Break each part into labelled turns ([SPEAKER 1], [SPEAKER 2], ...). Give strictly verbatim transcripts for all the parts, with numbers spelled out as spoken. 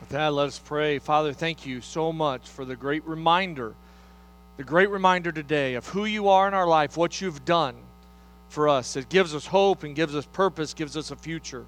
[SPEAKER 1] With that, let us pray. Father, thank you so much for the great reminder, the great reminder today of who you are in our life, what you've done for us. It gives us hope and gives us purpose, gives us a future.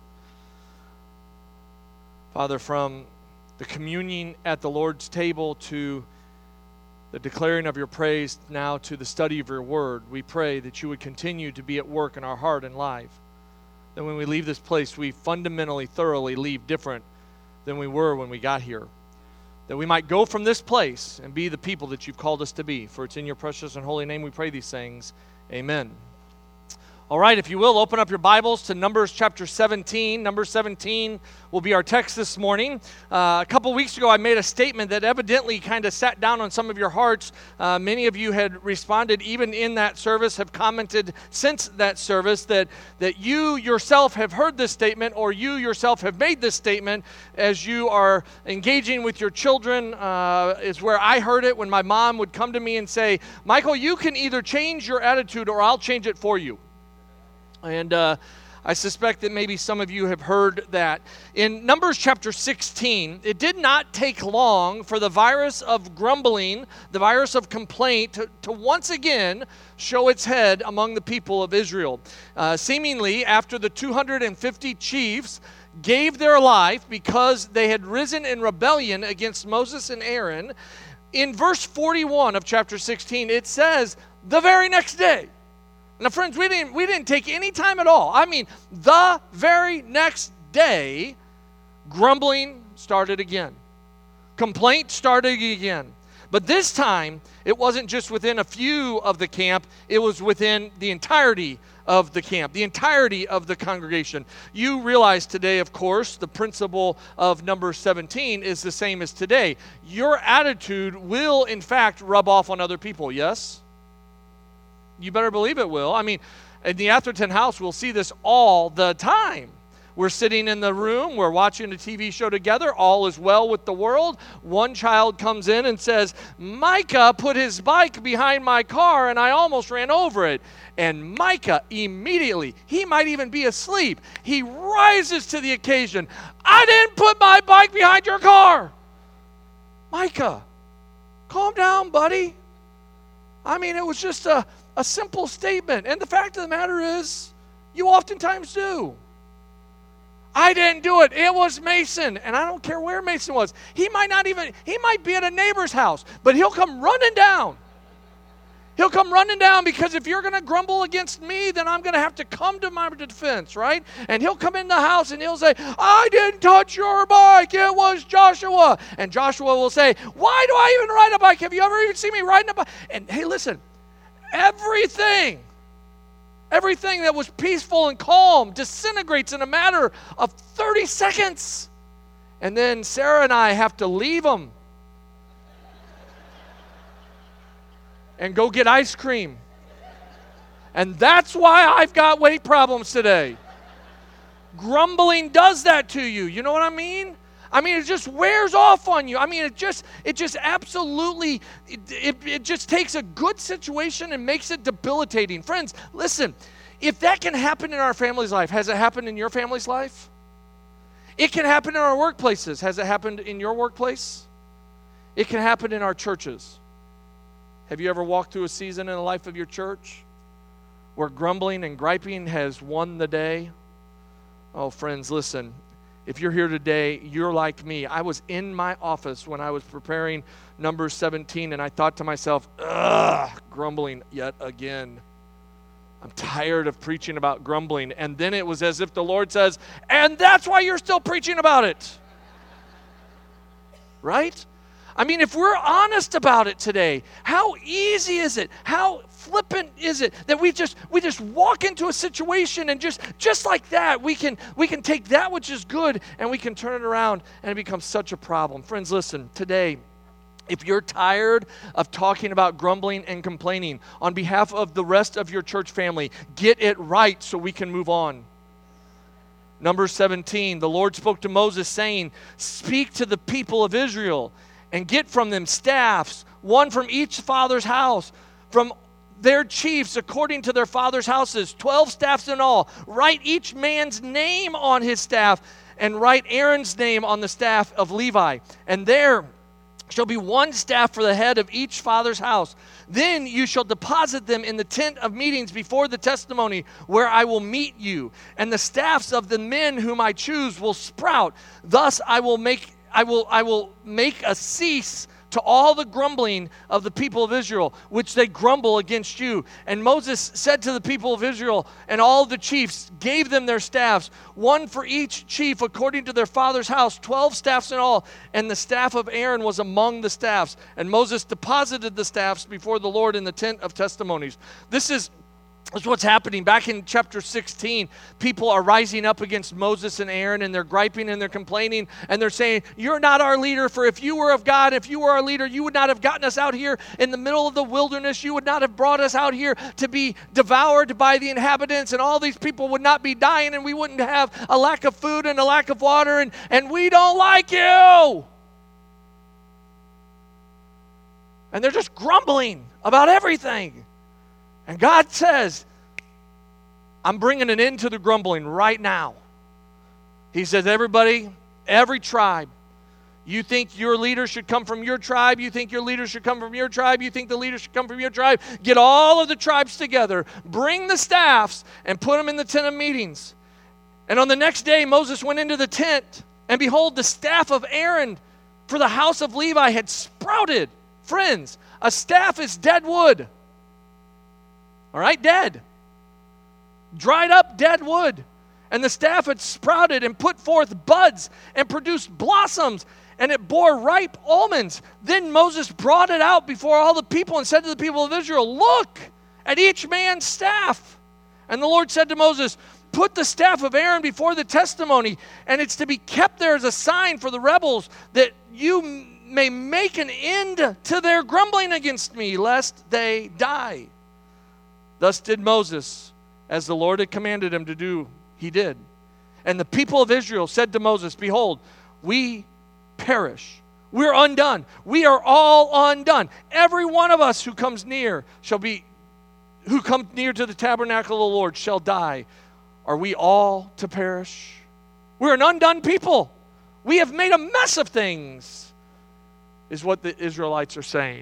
[SPEAKER 1] Father, from the communion at the Lord's table to the declaring of your praise, now to the study of your word, we pray that you would continue to be at work in our heart and life. That when we leave this place, we fundamentally, thoroughly leave different than we were when we got here. That we might go from this place and be the people that you've called us to be. For it's in your precious and holy name we pray these things. Amen. All right, if you will, open up your Bibles to Numbers chapter seventeen. Numbers seventeen will be our text this morning. Uh, a couple weeks ago, I made a statement that evidently kind of sat down on some of your hearts. Uh, many of you had responded even in that service, have commented since that service that, that you yourself have heard this statement or you yourself have made this statement as you are engaging with your children. Uh, is where I heard it when my mom would come to me and say, Michael, you can either change your attitude or I'll change it for you. And uh, I suspect that maybe some of you have heard that. In Numbers chapter sixteen, it did not take long for the virus of grumbling, the virus of complaint, to, to once again show its head among the people of Israel. Uh, seemingly, after the two hundred fifty chiefs gave their life because they had risen in rebellion against Moses and Aaron, in verse forty-one of chapter sixteen, it says, the very next day. Now, friends, we didn't, we didn't take any time at all. I mean, the very next day, grumbling started again. Complaint started again. But this time, it wasn't just within a few of the camp. It was within the entirety of the camp, the entirety of the congregation. You realize today, of course, the principle of number seventeen is the same as today. Your attitude will, in fact, rub off on other people, yes? You better believe it will. I mean, in the Atherton house, we'll see this all the time. We're sitting in the room, we're watching a T V show together, all is well with the world. One child comes in and says, Micah put his bike behind my car and I almost ran over it. And Micah immediately, he might even be asleep, he rises to the occasion. I didn't put my bike behind your car. Micah, calm down, buddy. I mean, it was just a A simple statement. And the fact of the matter is, you oftentimes do. I didn't do it. It was Mason. And I don't care where Mason was. He might not even, he might be at a neighbor's house, but he'll come running down. He'll come running down because if you're going to grumble against me, then I'm going to have to come to my defense, right? And he'll come in the house and he'll say, I didn't touch your bike. It was Joshua. And Joshua will say, why do I even ride a bike? Have you ever even seen me riding a bike? And hey, listen. Everything, everything that was peaceful and calm disintegrates in a matter of thirty seconds. And then Sarah and I have to leave them and go get ice cream. And that's why I've got weight problems today. Grumbling does that to you. You know what I mean? I mean, it just wears off on you. I mean, it just it just absolutely, it, it, it just takes a good situation and makes it debilitating. Friends, listen, if that can happen in our family's life, has it happened in your family's life? It can happen in our workplaces. Has it happened in your workplace? It can happen in our churches. Have you ever walked through a season in the life of your church where grumbling and griping has won the day? Oh, friends, listen. If you're here today, you're like me. I was in my office when I was preparing Numbers seventeen, and I thought to myself, ugh, grumbling yet again. I'm tired of preaching about grumbling. And then it was as if the Lord says, and that's why you're still preaching about it. Right? I mean, if we're honest about it today, how easy is it? How flippant is it that we just we just walk into a situation and just just like that we can we can take that which is good and we can turn it around and it becomes such a problem. Friends, listen, today, if you're tired of talking about grumbling and complaining on behalf of the rest of your church family, get it right so we can move on. Numbers seventeen, the Lord spoke to Moses saying, speak to the people of Israel and get from them staffs, one from each father's house, from their chiefs according to their father's houses, twelve staffs in all. Write each man's name on his staff and write Aaron's name on the staff of Levi. And there shall be one staff for the head of each father's house. Then you shall deposit them in the tent of meetings before the testimony, where I will meet you. And the staffs of the men whom I choose will sprout. Thus I will make I will I will make a cease to all the grumbling of the people of Israel, which they grumble against you. And Moses said to the people of Israel, and all the chiefs gave them their staffs, one for each chief according to their father's house, twelve staffs in all. And the staff of Aaron was among the staffs. And Moses deposited the staffs before the Lord in the tent of testimonies. This is That's what's happening. Back in chapter sixteen, people are rising up against Moses and Aaron, and they're griping and they're complaining, and they're saying, you're not our leader, for if you were of God, if you were our leader, you would not have gotten us out here in the middle of the wilderness. You would not have brought us out here to be devoured by the inhabitants, and all these people would not be dying, and we wouldn't have a lack of food and a lack of water, and, and we don't like you. And they're just grumbling about everything. And God says, I'm bringing an end to the grumbling right now. He says, everybody, every tribe, you think your leader should come from your tribe, you think your leader should come from your tribe, you think the leader should come from your tribe, get all of the tribes together, bring the staffs, and put them in the tent of meetings. And on the next day, Moses went into the tent, and behold, the staff of Aaron for the house of Levi had sprouted. Friends, a staff is dead wood. All right, dead. Dried up dead wood. And the staff had sprouted and put forth buds and produced blossoms, and it bore ripe almonds. Then Moses brought it out before all the people and said to the people of Israel, look at each man's staff. And the Lord said to Moses, put the staff of Aaron before the testimony, and it's to be kept there as a sign for the rebels, that you may make an end to their grumbling against me, lest they die. Thus did Moses, as the Lord had commanded him to do, he did. And the people of Israel said to Moses, behold, we perish. We're undone. We are all undone. Every one of us who comes near shall be, who come near to the tabernacle of the Lord shall die. Are we all to perish? We're an undone people. We have made a mess of things, is what the Israelites are saying.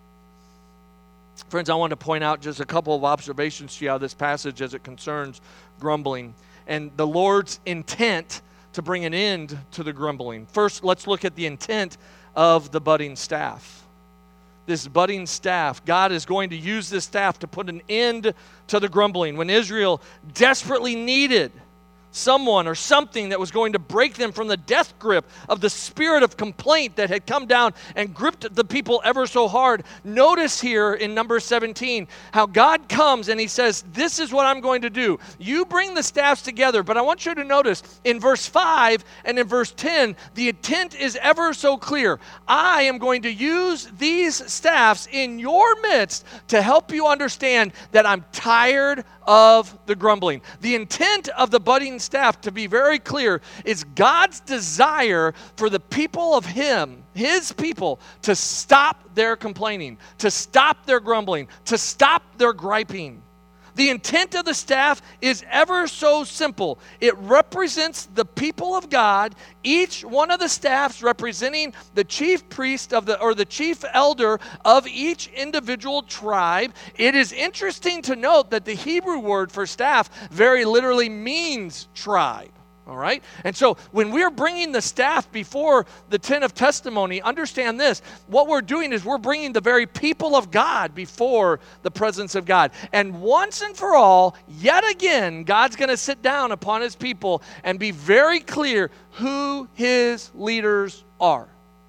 [SPEAKER 1] Friends, I want to point out just a couple of observations to you out of this passage as it concerns grumbling and the Lord's intent to bring an end to the grumbling. First, let's look at the intent of the budding staff. This budding staff, God is going to use this staff to put an end to the grumbling. When Israel desperately needed someone or something that was going to break them from the death grip of the spirit of complaint that had come down and gripped the people ever so hard. Notice here in number seventeen how God comes and he says, this is what I'm going to do. You bring the staffs together, but I want you to notice in verse five and in verse ten, the intent is ever so clear. I am going to use these staffs in your midst to help you understand that I'm tired of the grumbling. The intent of the budding staff, to be very clear, is God's desire for the people of Him, His people, to stop their complaining, to stop their grumbling, to stop their griping. The intent of the staff is ever so simple. It represents the people of God, each one of the staffs representing the chief priest of the or the chief elder of each individual tribe. It is interesting to note that the Hebrew word for staff very literally means tribe. All right? And so when we're bringing the staff before the tent of testimony, understand this. What we're doing is we're bringing the very people of God before the presence of God. And once and for all, yet again, God's going to sit down upon His people and be very clear who His leaders are.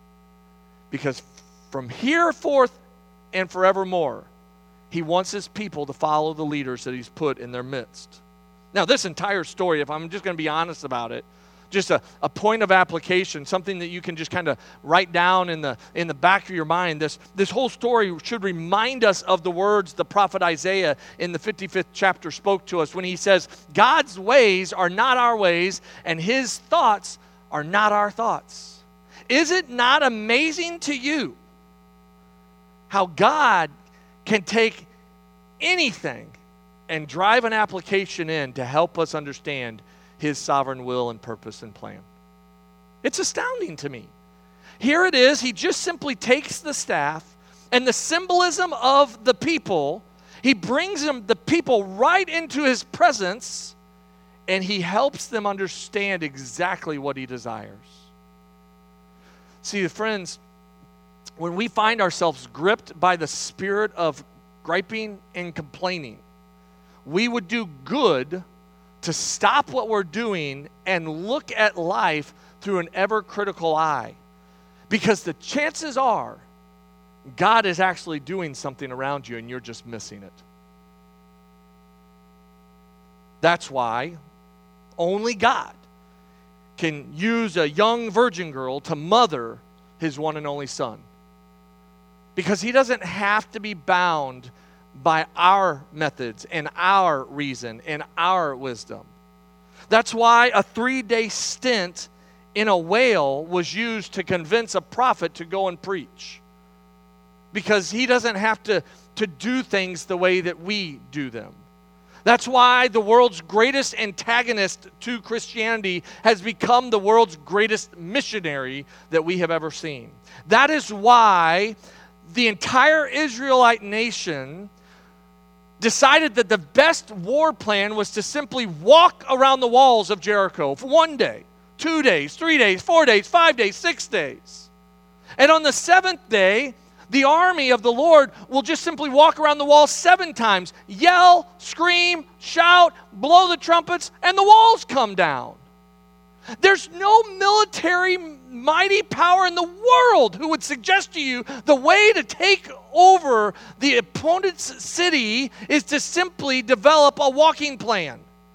[SPEAKER 1] Because from here forth and forevermore, He wants His people to follow the leaders that He's put in their midst. Now, this entire story, if I'm just going to be honest about it, just a, a point of application, something that you can just kind of write down in the in the back of your mind. This, this whole story should remind us of the words the prophet Isaiah in the fifty-fifth chapter spoke to us when he says, God's ways are not our ways, and His thoughts are not our thoughts. Is it not amazing to you how God can take anything and drive an application in to help us understand His sovereign will and purpose and plan? It's astounding to me. Here it is. He just simply takes the staff and the symbolism of the people. He brings them, the people right into his presence, and he helps them understand exactly what he desires. See, friends, when we find ourselves gripped by the spirit of griping and complaining, we would do good to stop what we're doing and look at life through an ever-critical eye. Because the chances are, God is actually doing something around you and you're just missing it. That's why only God can use a young virgin girl to mother his one and only son. Because he doesn't have to be bound by our methods and our reason and our wisdom. That's why a three-day stint in a whale was used to convince a prophet to go and preach. Because he doesn't have to, to do things the way that we do them. That's why the world's greatest antagonist to Christianity has become the world's greatest missionary that we have ever seen. That is why the entire Israelite nation decided that the best war plan was to simply walk around the walls of Jericho for one day, two days, three days, four days, five days, six days. And on the seventh day, the army of the Lord will just simply walk around the wall seven times, yell, scream, shout, blow the trumpets, and the walls come down. There's no military mighty power in the world who would suggest to you the way to take over the opponent's city is to simply develop a walking plan.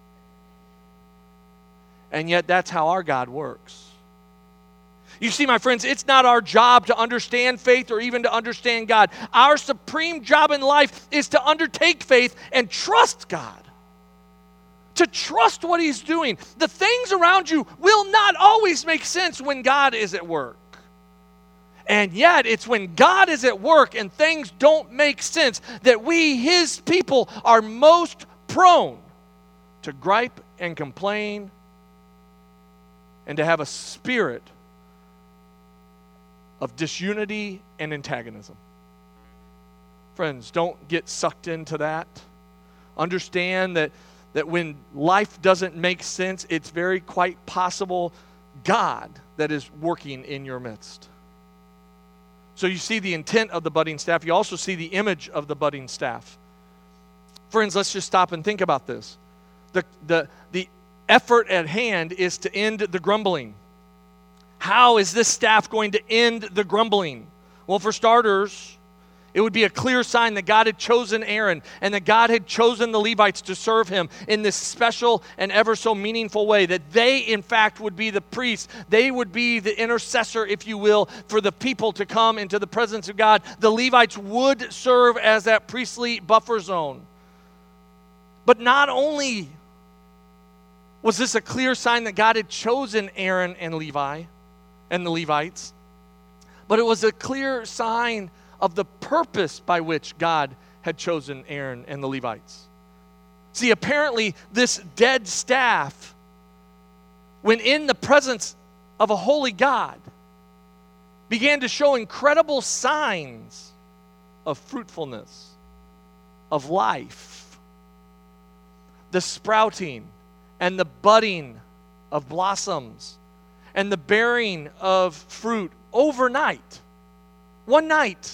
[SPEAKER 1] And yet that's how our God works. You see, my friends, it's not our job to understand faith or even to understand God. Our supreme job in life is to undertake faith and trust God. To trust what he's doing. The things around you will not always make sense when God is at work. And yet, it's when God is at work and things don't make sense that we, his people, are most prone to gripe and complain and to have a spirit of disunity and antagonism. Friends, don't get sucked into that. Understand that that when life doesn't make sense, it's very quite possible God that is working in your midst. So you see the intent of the budding staff. You also see the image of the budding staff. Friends, let's just stop and think about this. The, the, the effort at hand is to end the grumbling. How is this staff going to end the grumbling? Well, for starters, it would be a clear sign that God had chosen Aaron and that God had chosen the Levites to serve him in this special and ever so meaningful way, that they, in fact, would be the priests. They would be the intercessor, if you will, for the people to come into the presence of God. The Levites would serve as that priestly buffer zone. But not only was this a clear sign that God had chosen Aaron and Levi and the Levites, but it was a clear sign of the purpose by which God had chosen Aaron and the Levites. See, apparently this dead staff, when in the presence of a holy God, began to show incredible signs of fruitfulness, of life. The sprouting and the budding of blossoms and the bearing of fruit overnight. One night.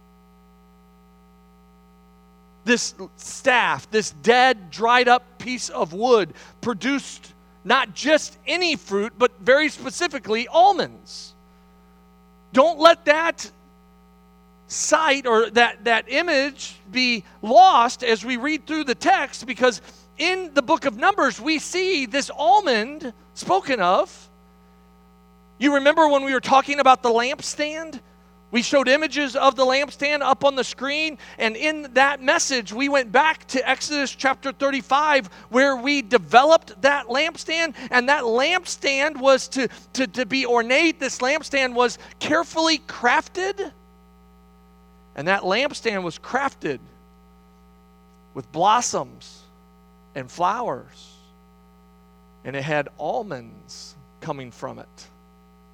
[SPEAKER 1] This staff, this dead, dried up piece of wood produced not just any fruit, but very specifically almonds. Don't let that sight or that, that image be lost as we read through the text, because in the book of Numbers, we see this almond spoken of. You remember when we were talking about the lampstand? We showed images of the lampstand up on the screen, and in that message, we went back to Exodus chapter thirty-five, where we developed that lampstand, and that lampstand was to, to, to be ornate. This lampstand was carefully crafted, and that lampstand was crafted with blossoms and flowers, and it had almonds coming from it.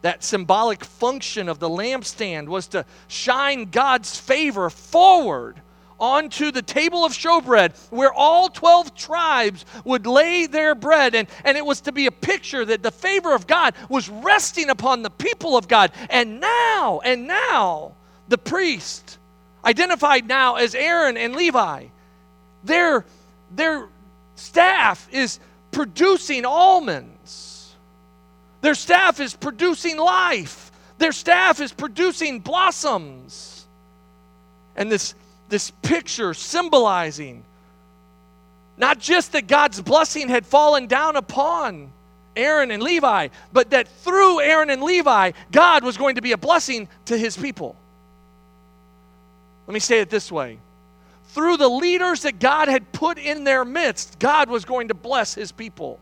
[SPEAKER 1] that symbolic function of the lampstand was to shine God's favor forward onto the table of showbread, where all twelve tribes would lay their bread. And, and it was to be a picture that the favor of God was resting upon the people of God. And now, and now, the priest, identified now as Aaron and Levi, their, their staff is producing almonds. Their staff is producing life. Their staff is producing blossoms. And this This picture symbolizing not just that God's blessing had fallen down upon Aaron and Levi, but that through Aaron and Levi, God was going to be a blessing to his people. Let me say it this way. Through the leaders that God had put in their midst, God was going to bless his people.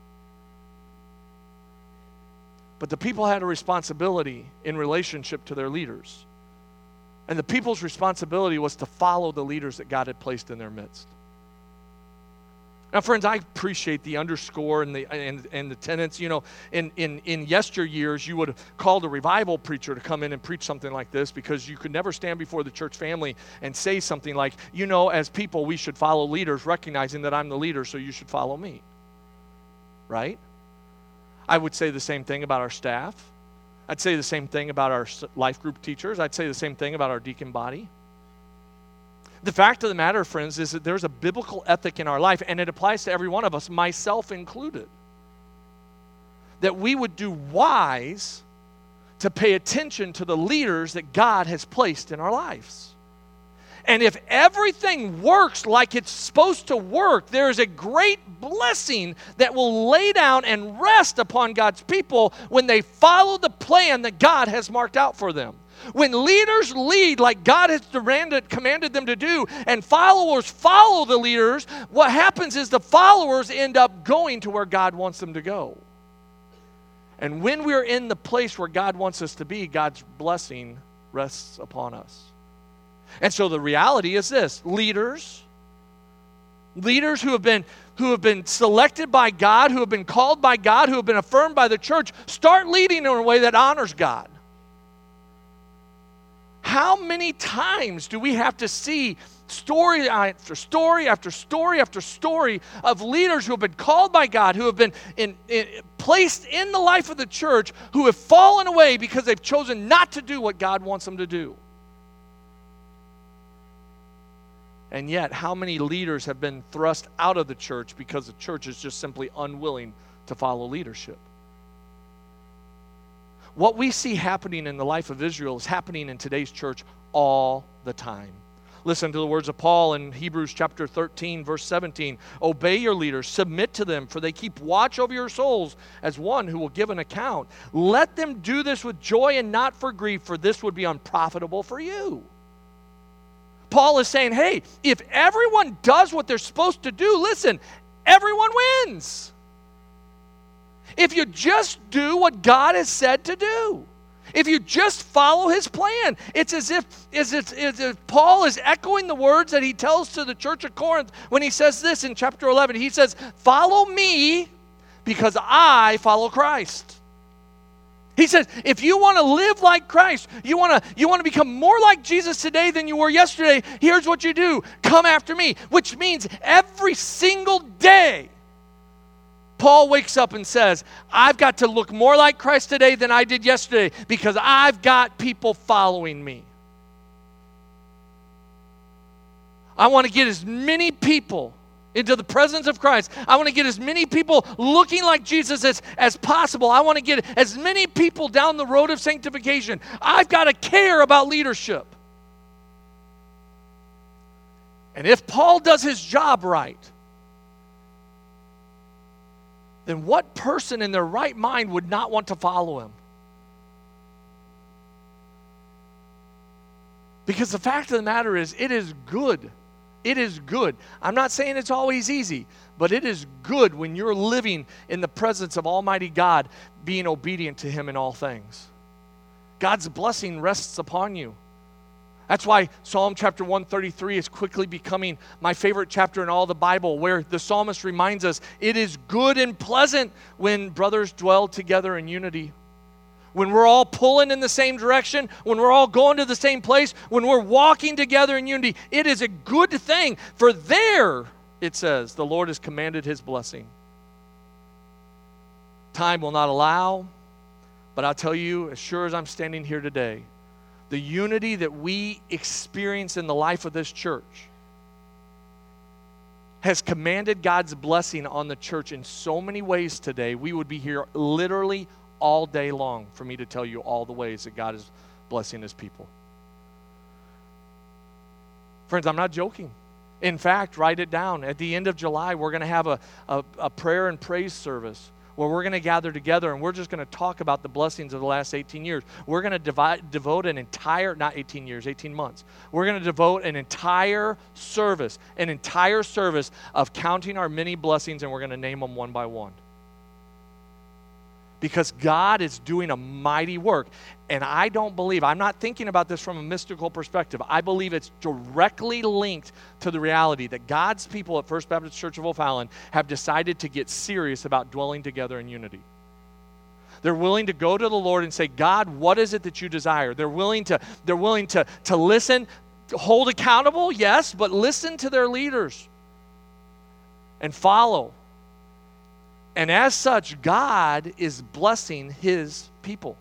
[SPEAKER 1] But the people had a responsibility in relationship to their leaders. And the people's responsibility was to follow the leaders that God had placed in their midst. Now, friends, I appreciate the underscore and the and, and the tenets. You know, in, in, in yesteryears, you would have called a revival preacher to come in and preach something like this, because you could never stand before the church family and say something like, you know, as people, we should follow leaders, recognizing that I'm the leader, so you should follow me. Right? I would say the same thing about our staff. I'd say the same thing about our life group teachers. I'd say the same thing about our deacon body. The fact of the matter, friends, is that there's a biblical ethic in our life, and it applies to every one of us, myself included, that we would do wise to pay attention to the leaders that God has placed in our lives. And if everything works like it's supposed to work, there is a great blessing that will lay down and rest upon God's people when they follow the plan that God has marked out for them. When leaders lead like God has commanded, commanded them to do, and followers follow the leaders, what happens is the followers end up going to where God wants them to go. And when we're in the place where God wants us to be, God's blessing rests upon us. And so the reality is this: leaders, leaders who have been who have been selected by God, who have been called by God, who have been affirmed by the church, start leading in a way that honors God. How many times do we have to see story after story after story after story of leaders who have been called by God, who have been in, in, placed in the life of the church, who have fallen away because they've chosen not to do what God wants them to do? And yet, how many leaders have been thrust out of the church because the church is just simply unwilling to follow leadership? What we see happening in the life of Israel is happening in today's church all the time. Listen to the words of Paul in Hebrews chapter thirteen, verse seventeen. Obey your leaders, submit to them, for they keep watch over your souls as one who will give an account. Let them do this with joy and not for grief, for this would be unprofitable for you. Paul is saying, hey, if everyone does what they're supposed to do, listen, everyone wins. If you just do what God has said to do, if you just follow his plan, it's as if, as if, as if Paul is echoing the words that he tells to the church of Corinth when he says this in chapter eleven. He says, follow me because I follow Christ. He says, if you want to live like Christ, you want to you want to become more like Jesus today than you were yesterday, here's what you do. Come after me, which means every single day, Paul wakes up and says, I've got to look more like Christ today than I did yesterday because I've got people following me. I want to get as many people into the presence of Christ. I want to get as many people looking like Jesus as, as possible. I want to get as many people down the road of sanctification. I've got to care about leadership. And if Paul does his job right, then what person in their right mind would not want to follow him? Because the fact of the matter is, it is good. It is good. I'm not saying it's always easy, but it is good when you're living in the presence of Almighty God, being obedient to him in all things. God's blessing rests upon you. That's why Psalm chapter one thirty-three is quickly becoming my favorite chapter in all the Bible, where the psalmist reminds us it is good and pleasant when brothers dwell together in unity. when we're all pulling in the same direction, when we're all going to the same place, when we're walking together in unity, it is a good thing. For there, it says, the Lord has commanded his blessing. Time will not allow, but I'll tell you, as sure as I'm standing here today, the unity that we experience in the life of this church has commanded God's blessing on the church in so many ways today. We would be here literally all day long for me to tell you all the ways that God is blessing his people. Friends, I'm not joking. In fact, write it down. At the end of July, we're going to have a, a, a prayer and praise service where we're going to gather together and we're just going to talk about the blessings of the last eighteen years. We're going to divide, devote an entire, not eighteen years, eighteen months. We're going to devote an entire service, an entire service of counting our many blessings, and we're going to name them one by one. Because God is doing a mighty work. And I don't believe, I'm not thinking about this from a mystical perspective. I believe it's directly linked to the reality that God's people at First Baptist Church of O'Fallon have decided to get serious about dwelling together in unity. They're willing to go to the Lord and say, God, what is it that you desire? They're willing to, they're willing to, to listen, to hold accountable, yes, but listen to their leaders and follow. And as such, God is blessing his people.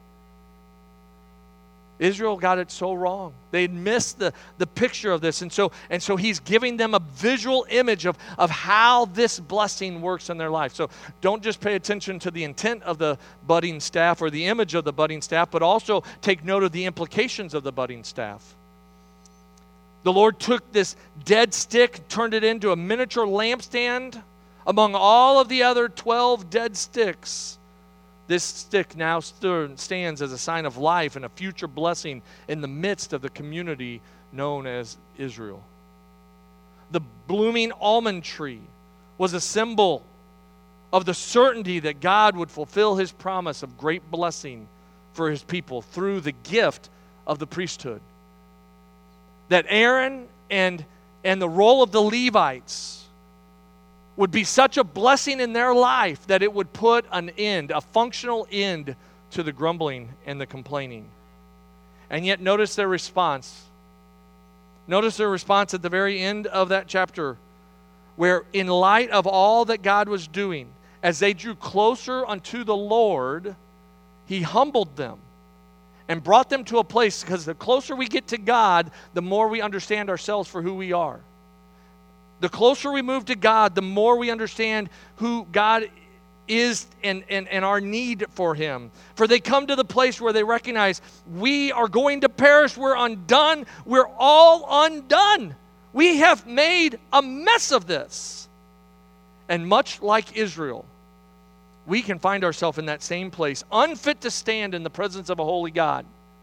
[SPEAKER 1] Israel got it so wrong. They had missed the, the picture of this. And so, and so he's giving them a visual image of, of how this blessing works in their life. So don't just pay attention to the intent of the budding staff or the image of the budding staff, but also take note of the implications of the budding staff. The Lord took this dead stick, turned it into a miniature lampstand among all of the other twelve dead sticks. This stick now stands as a sign of life and a future blessing in the midst of the community known as Israel. The blooming almond tree was a symbol of the certainty that God would fulfill his promise of great blessing for his people through the gift of the priesthood. That Aaron and, and the role of the Levites would be such a blessing in their life that it would put an end, a functional end to the grumbling and the complaining. And yet notice their response. Notice their response at the very end of that chapter, where in light of all that God was doing, as they drew closer unto the Lord, he humbled them and brought them to a place, because the closer we get to God, the more we understand ourselves for who we are. The closer we move to God, the more we understand who God is and, and, and our need for him. For they come to the place where they recognize we are going to perish. We're undone. We're all undone. We have made a mess of this. And much like Israel, we can find ourselves in that same place, unfit to stand in the presence of a holy God.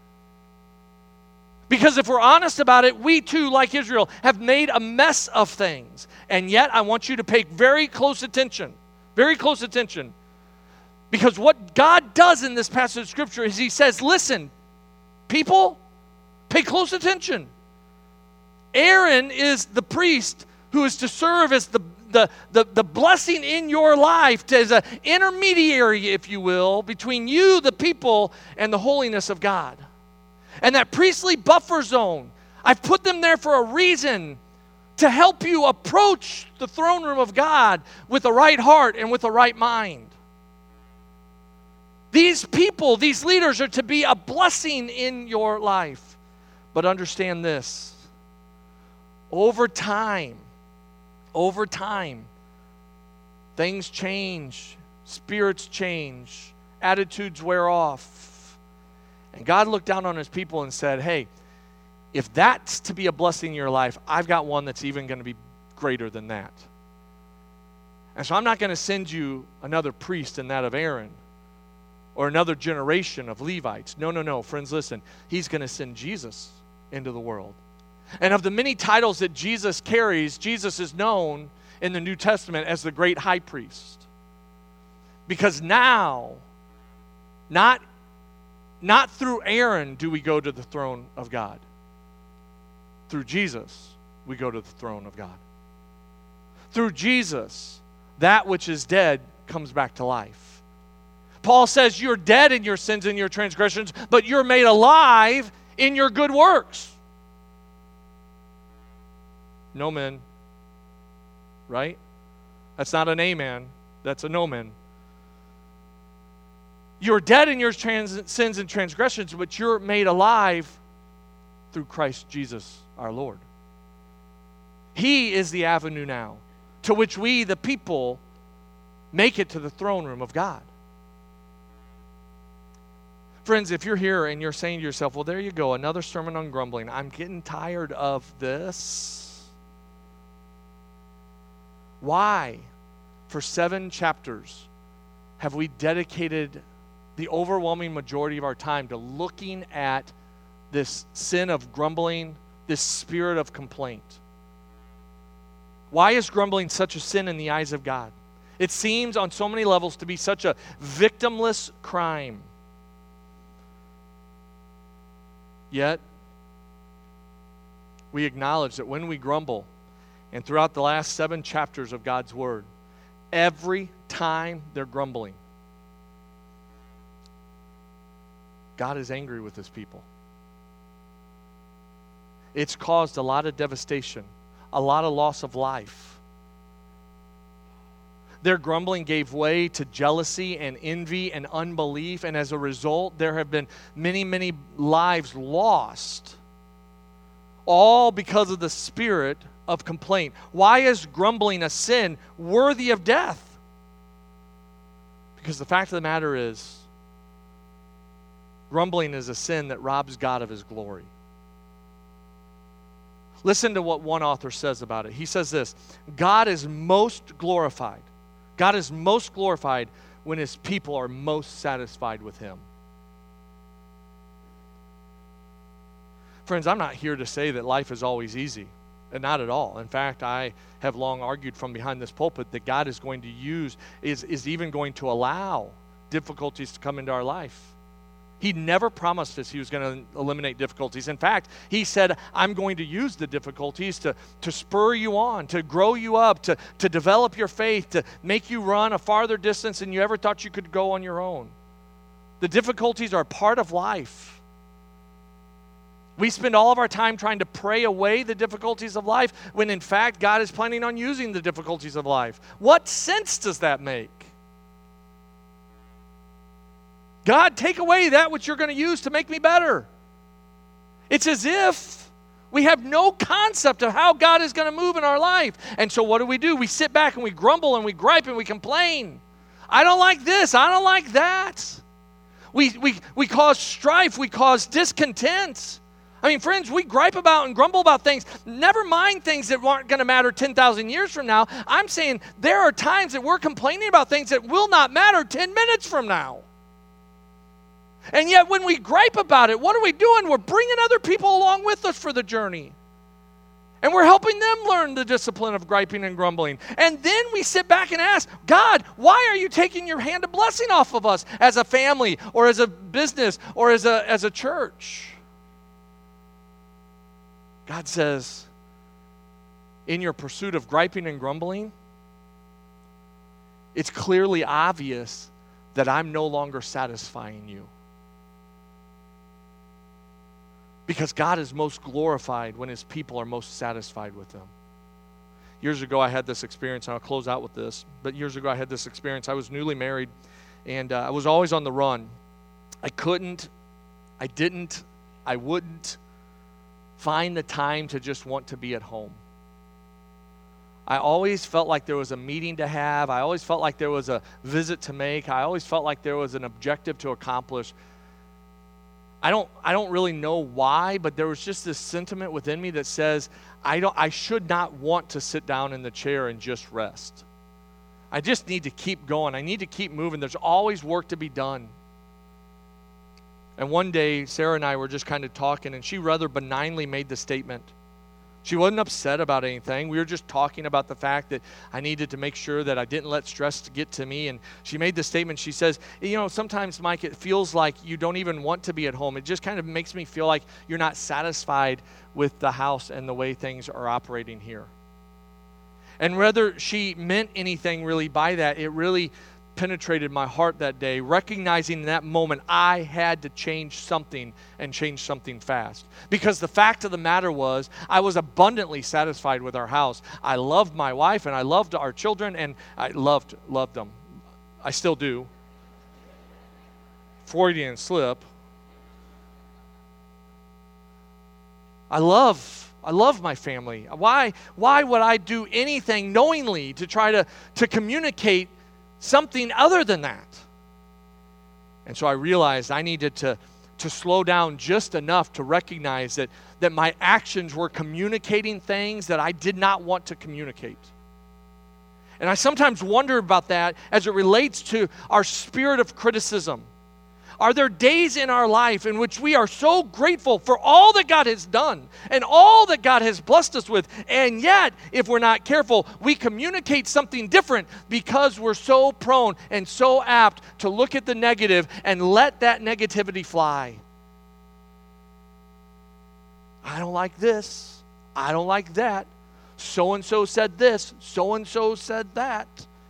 [SPEAKER 1] Because if we're honest about it, we too, like Israel, have made a mess of things. And yet, I want you to pay very close attention. Very close attention. Because what God does in this passage of Scripture is he says, listen, people, pay close attention. Aaron is the priest who is to serve as the, the, the, the blessing in your life, as an intermediary, if you will, between you, the people, and the holiness of God. And that priestly buffer zone, I've put them there for a reason, to help you approach the throne room of God with the right heart and with the right mind. These people, these leaders are to be a blessing in your life. But understand this, over time, over time, things change, spirits change, attitudes wear off. And God looked down on his people and said, hey, if that's to be a blessing in your life, I've got one that's even going to be greater than that. And so I'm not going to send you another priest in that of Aaron or another generation of Levites. No, no, no. Friends, listen. He's going to send Jesus into the world. And of the many titles that Jesus carries, Jesus is known in the New Testament as the great high priest. Because now, not Not through Aaron do we go to the throne of God. Through Jesus, we go to the throne of God. Through Jesus, that which is dead comes back to life. Paul says you're dead in your sins and your transgressions, but you're made alive in your good works. No men. Right? That's not an amen. That's a no man. You're dead in your trans- sins and transgressions, but you're made alive through Christ Jesus our Lord. He is the avenue now to which we, the people, make it to the throne room of God. Friends, if you're here and you're saying to yourself, well, there you go, another sermon on grumbling. I'm getting tired of this. Why, for seven chapters, have we dedicated the overwhelming majority of our time to looking at this sin of grumbling, this spirit of complaint? Why is grumbling such a sin in the eyes of God? It seems on so many levels to be such a victimless crime. Yet, we acknowledge that when we grumble, and throughout the last seven chapters of God's Word, every time they're grumbling, God is angry with His people. It's caused a lot of devastation, a lot of loss of life. Their grumbling gave way to jealousy and envy and unbelief, and as a result, there have been many, many lives lost, all because of the spirit of complaint. Why is grumbling a sin worthy of death? Because the fact of the matter is, grumbling is a sin that robs God of His glory. Listen to what one author says about it. He says this: God is most glorified. God is most glorified when His people are most satisfied with Him. Friends, I'm not here to say that life is always easy. And not at all. In fact, I have long argued from behind this pulpit that God is going to use, is, is even going to allow difficulties to come into our life. He never promised us He was going to eliminate difficulties. In fact, He said, I'm going to use the difficulties to, to spur you on, to grow you up, to, to develop your faith, to make you run a farther distance than you ever thought you could go on your own. The difficulties are part of life. We spend all of our time trying to pray away the difficulties of life when in fact God is planning on using the difficulties of life. What sense does that make? God, take away that which you're going to use to make me better. It's as if we have no concept of how God is going to move in our life. And so what do we do? We sit back and we grumble and we gripe and we complain. I don't like this. I don't like that. We, we, we cause strife. We cause discontent. I mean, friends, we gripe about and grumble about things. Never mind things that aren't going to matter ten thousand years from now. I'm saying there are times that we're complaining about things that will not matter ten minutes from now. And yet when we gripe about it, what are we doing? We're bringing other people along with us for the journey. And we're helping them learn the discipline of griping and grumbling. And then we sit back and ask, God, why are you taking your hand of blessing off of us as a family or as a business or as a, as a church? God says, in your pursuit of griping and grumbling, it's clearly obvious that I'm no longer satisfying you. Because God is most glorified when His people are most satisfied with Him. Years ago, I had this experience, and I'll close out with this. But years ago, I had this experience. I was newly married, and uh, I was always on the run. I couldn't, I didn't, I wouldn't find the time to just want to be at home. I always felt like there was a meeting to have. I always felt like there was a visit to make. I always felt like there was an objective to accomplish. I don't I don't really know why, but there was just this sentiment within me that says I don't I should not want to sit down in the chair and just rest. I just need to keep going. I need to keep moving. There's always work to be done. And one day, Sarah and I were just kind of talking, and she rather benignly made the statement. She wasn't upset about anything. We were just talking about the fact that I needed to make sure that I didn't let stress get to me. And she made the statement. She says, you know, sometimes, Mike, it feels like you don't even want to be at home. It just kind of makes me feel like you're not satisfied with the house and the way things are operating here. And whether she meant anything really by that, it really penetrated my heart that day, recognizing in that moment I had to change something and change something fast. Because the fact of the matter was, I was abundantly satisfied with our house. I loved my wife and I loved our children, and I loved, loved them. I still do. Freudian slip. I love I love my family. Why, why would I do anything knowingly to try to, to communicate something other than that? And so I realized I needed to, to slow down just enough to recognize that, that my actions were communicating things that I did not want to communicate. And I sometimes wonder about that as it relates to our spirit of criticism. Are there days in our life in which we are so grateful for all that God has done and all that God has blessed us with, and yet, if we're not careful, we communicate something different because we're so prone and so apt to look at the negative and let that negativity fly? I don't like this. I don't like that. So-and-so said this. So-and-so said that.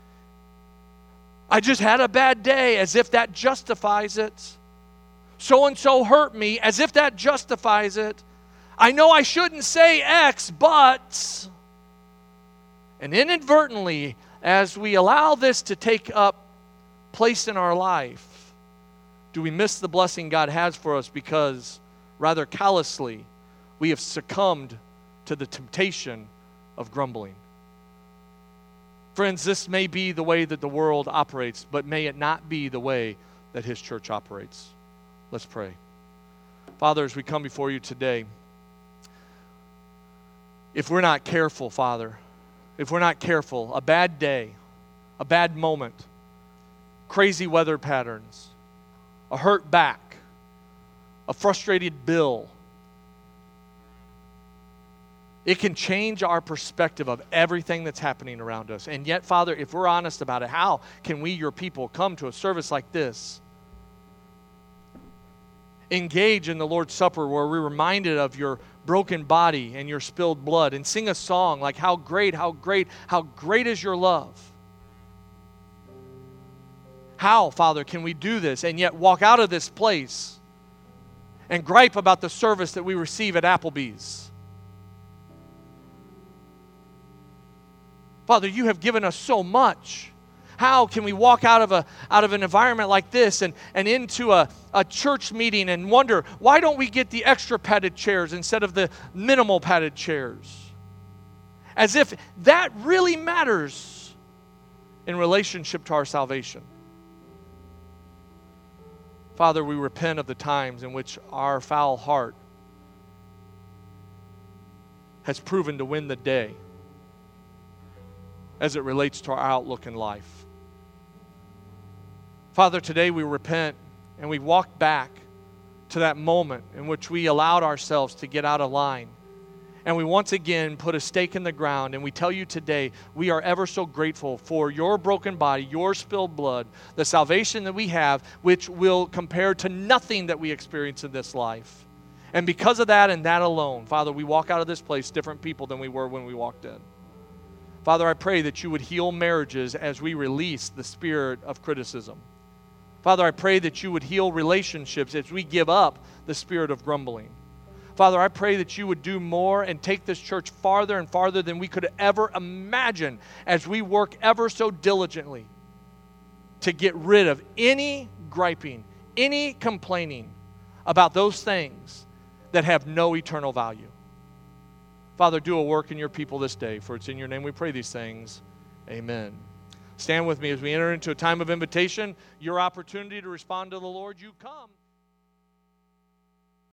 [SPEAKER 1] I just had a bad day, as if that justifies it. So-and-so hurt me, as if that justifies it. I know I shouldn't say X, but... And inadvertently, as we allow this to take up place in our life, do we miss the blessing God has for us because, rather callously, we have succumbed to the temptation of grumbling? Friends, this may be the way that the world operates, but may it not be the way that His church operates. Let's pray. Father, as we come before you today, if we're not careful, Father, if we're not careful, a bad day, a bad moment, crazy weather patterns, a hurt back, a frustrated bill, it can change our perspective of everything that's happening around us. And yet, Father, if we're honest about it, how can we, your people, come to a service like this, engage in the Lord's Supper where we're reminded of your broken body and your spilled blood, and sing a song like, how great, how great, how great is your love? How, Father, can we do this and yet walk out of this place and gripe about the service that we receive at Applebee's? Father, you have given us so much. How can we walk out of a out of an environment like this and, and into a, a church meeting and wonder, why don't we get the extra padded chairs instead of the minimal padded chairs? As if that really matters in relationship to our salvation. Father, we repent of the times in which our foul heart has proven to win the day as it relates to our outlook in life. Father, today we repent and we walk back to that moment in which we allowed ourselves to get out of line. And we once again put a stake in the ground, and we tell you today, we are ever so grateful for your broken body, your spilled blood, the salvation that we have, which will compare to nothing that we experience in this life. And because of that and that alone, Father, we walk out of this place different people than we were when we walked in. Father, I pray that you would heal marriages as we release the spirit of criticism. Father, I pray that you would heal relationships as we give up the spirit of grumbling. Father, I pray that you would do more and take this church farther and farther than we could ever imagine as we work ever so diligently to get rid of any griping, any complaining about those things that have no eternal value. Father, do a work in your people this day, for it's in your name we pray these things. Amen. Stand with me as we enter into a time of invitation, your opportunity to respond to the Lord. You come.